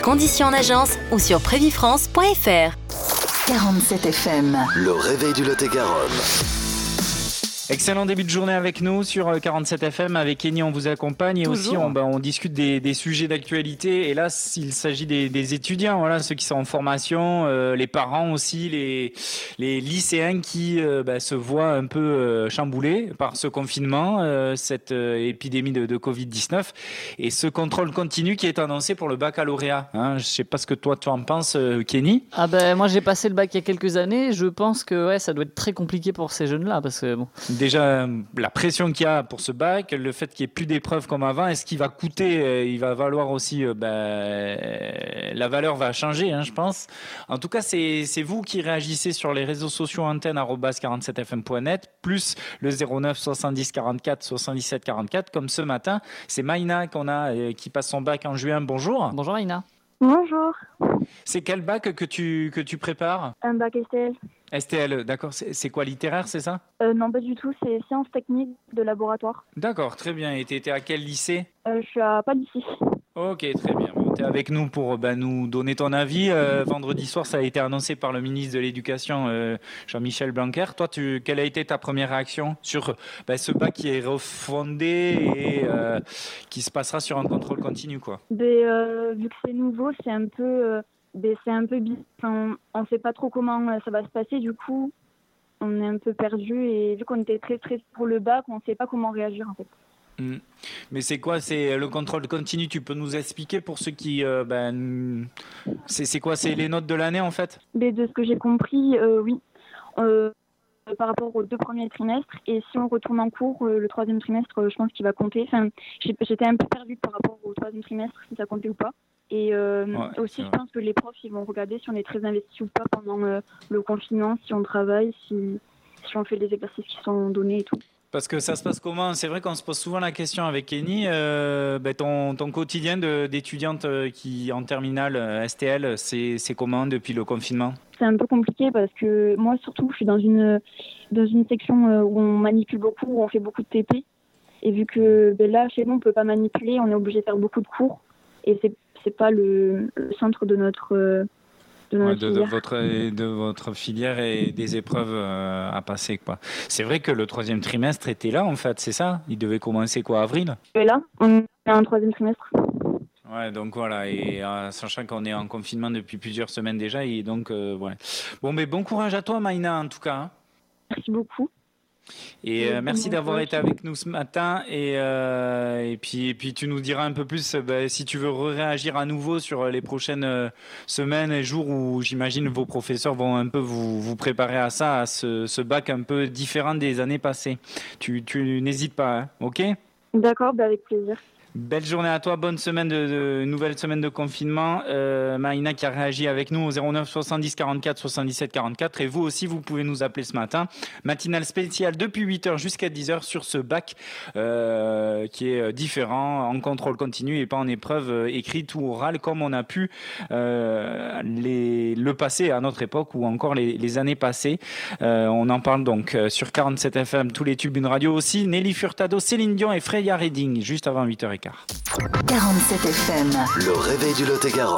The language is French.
Conditions en agence ou sur prévifrance.fr. 47 FM. Le réveil du Lot-et-Garonne. Excellent début de journée avec nous sur 47 FM. Avec Kenny, on vous accompagne et aussi on discute des sujets d'actualité. Et là, il s'agit des étudiants, voilà, ceux qui sont en formation, les parents aussi, les lycéens qui se voient un peu chamboulés par ce confinement, cette épidémie de Covid-19 et ce contrôle continu qui est annoncé pour le baccalauréat. Je ne sais pas ce que toi tu en penses, Kenny. Moi j'ai passé le bac il y a quelques années. Je pense que ça doit être très compliqué pour ces jeunes-là parce que bon. Déjà, la pression qu'il y a pour ce bac, le fait qu'il n'y ait plus d'épreuves comme avant, est-ce qu'il va coûter, il va valoir aussi, la valeur va changer, je pense. En tout cas, c'est vous qui réagissez sur les réseaux sociaux antenne@47fm.net, plus le 09 70 44 77 44, comme ce matin. C'est Maïna qu'on a, qui passe son bac en juin. Bonjour. Bonjour Maïna. Bonjour. C'est quel bac que tu prépares ? Un bac STL. STL, d'accord. C'est quoi, littéraire, c'est ça ? Non, pas du tout. C'est sciences techniques de laboratoire. D'accord, très bien. Et tu étais à quel lycée ? Je suis à Palissy. Ok, très bien. Tu es avec nous pour nous donner ton avis. Vendredi soir, ça a été annoncé par le ministre de l'Éducation, Jean-Michel Blanquer. Toi, quelle a été ta première réaction sur ce bac qui est refondé et qui se passera sur un contrôle continu, quoi ? Vu que c'est nouveau, c'est un peu bizarre. On ne sait pas trop comment ça va se passer. Du coup, on est un peu perdu. Et vu qu'on était très stressé pour le bac, on ne sait pas comment réagir, en fait. Mais c'est quoi ? C'est le contrôle continu. Tu peux nous expliquer pour ceux qui... c'est quoi ? C'est les notes de l'année, en fait ? Mais de ce que j'ai compris, oui. Par rapport aux 2 premiers trimestres. Et si on retourne en cours, le 3e trimestre, je pense qu'il va compter. Enfin, j'étais un peu perdue par rapport au 3e trimestre, si ça comptait ou pas. Et aussi, je pense que les profs, ils vont regarder si on est très investi ou pas pendant le confinement, si on travaille, si on fait les exercices qui sont donnés et tout. Parce que ça se passe comment ? C'est vrai qu'on se pose souvent la question avec Kenny. Ton quotidien d'étudiante qui en terminale STL, c'est comment depuis le confinement ? C'est un peu compliqué parce que moi, surtout, je suis dans une section où on manipule beaucoup, où on fait beaucoup de TP. Et vu que là, chez nous, on ne peut pas manipuler, on est obligé de faire beaucoup de cours. Et c'est pas le centre de notre de votre filière et des épreuves à passer, quoi. C'est vrai que le 3e trimestre était là, en fait, c'est ça ? Il devait commencer avril ? Et là, on est en 3e trimestre. Ouais, donc voilà, et sachant qu'on est en confinement depuis plusieurs semaines déjà, et donc ouais. Bon, mais bon courage à toi, Maïna, en tout cas. Merci beaucoup. Et merci d'avoir été avec nous ce matin et puis tu nous diras un peu plus si tu veux réagir à nouveau sur les prochaines semaines et jours où j'imagine vos professeurs vont un peu vous préparer à ça, à ce bac un peu différent des années passées. Tu n'hésites pas, ok ? D'accord, avec plaisir. Belle journée à toi, bonne semaine nouvelle semaine de confinement. Maïna qui a réagi avec nous au 09 70 44 77 44 et vous aussi vous pouvez nous appeler ce matin. Matinale spéciale depuis 8h jusqu'à 10h sur ce bac qui est différent, en contrôle continu et pas en épreuve écrite ou orale comme on a pu le passer à notre époque ou encore les années passées. On en parle donc sur 47 FM, tous les tubes, une radio aussi. Nelly Furtado, Céline Dion et Freya Redding juste avant 8h15. 47 FM. Le réveil du Lot-et-Garonne.